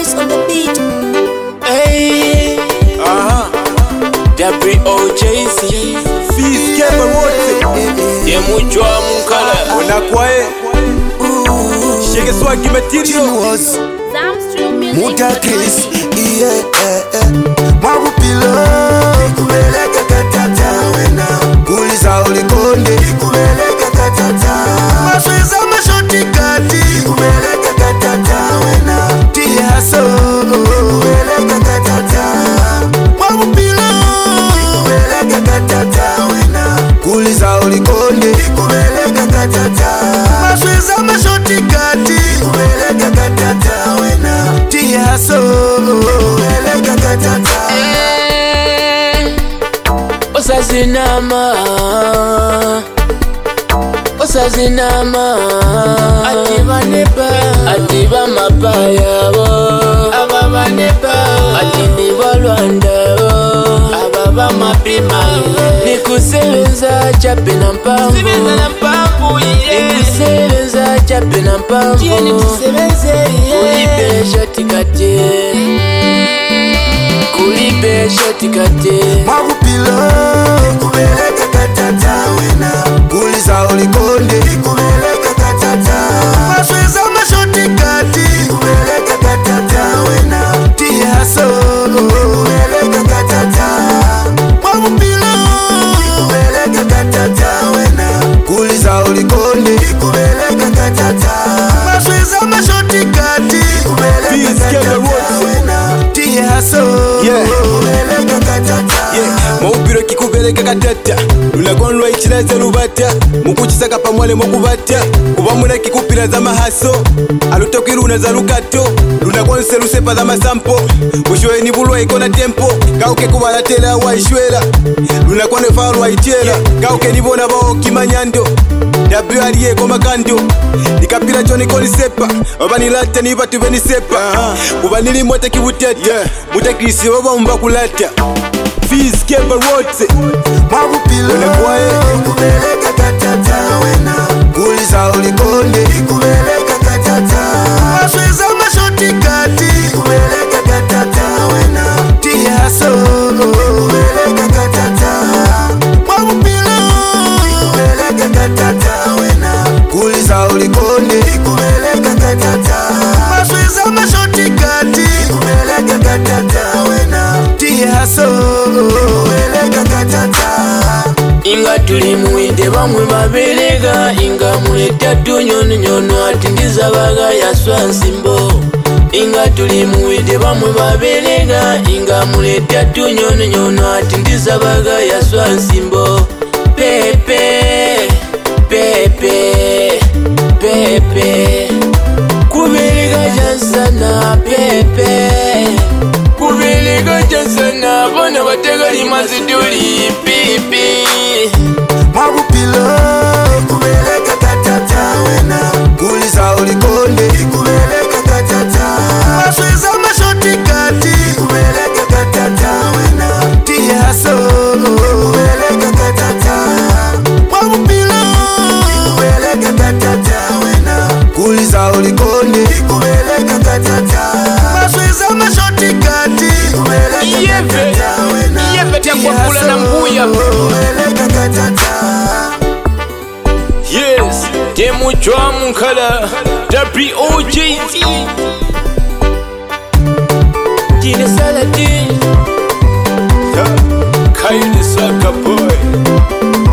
Vibes on the beat. Hey, WOJC Fizz Kemba wote Yemujwa mukala unakwae Shege swagi material Muta Chris, yeah, Mabupilo, kubeleka katata wena, kuliza ulikonde, kubeleka katata, masweza mashoti kati, kubeleka katata wena, tiaso, kubeleka katata, Mabupilo, kubeleka katata wena, kuliza ulikonde, kubeleka katata, masweza mashoti kati, kubeleka katata wena, tiaso, kubeleka katata. Osazinama Atiba nepa Atiba mapaya wo Ababa nepa Atiniba Rwanda wo Ababa mapima Nikusebenza chape na mpamvu Nikusebenza chape na mpamvu Kulipe shoti kate Kulipe shoti kate Mabupilo, kubeleka katata wena, kuliza ulikonde, kubeleka katata, masweza mashoti kati, kubeleka katata wena, tiaso, kubeleka katata, Mabupilo, kubeleka katata wena, kuliza ulikonde, kubeleka katata, masweza mashoti kati, kubeleka katata wena, tiaso, kubeleka katata. Maupiro kikubeleka katata Lunagonlwa ichilaze lubata Mukuchisaka pamwale mokubata Kubamuna kikupira za mahaso Alutokiruna za lukato Lunagonse lusepa za masampo Ushoe ni bulwa ikona tempo Kauke kubalatela wa ishwela Lunakwane falwa ichela Kauke nibona bao kimanyando W.R.E. koma kando Nikapira choni koni sepa Wabanilata ni batu beni sepa Kubanili mwata kibutata Muta krisi waba mbakulata Fizz Kemba wote Mabupilo, kubeleka katata wena, kuliza ulikonde, kubeleka katata, masweza mashoti kati, kubeleka katata wena, tiaso, kubeleka katata, Mabupilo, kubeleka katata wena, kuliza ulikonde, kubeleka katata, masweza mashoti kati, kubeleka katata wena, tiaso, kubeleka katata. Inga tuli muinde bamwe babelega Inga muleta nyono atindiza baga yaswa nsimbo Inga tuli muinde bamwe babelega Inga muleta nyono atindiza baga yaswa nsimbo Pepe Kubelega jansana pepe Kubelega jansana bona batega limaziduli pipi Mabupilo, kubeleka katata wena, kuliza ulikonde, kubeleka katata, masweza mashoti kati, kubeleka katata wena, tiaso, kubeleka katata, Mabupilo, kubeleka katata wena, kuliza ulikonde, kubeleka katata, masweza mashoti kati, kubeleka katata wena, tiaso, kubeleka katata. Yes, Yemujwa mukala WOJC Jine Saladin Kaili Saka boy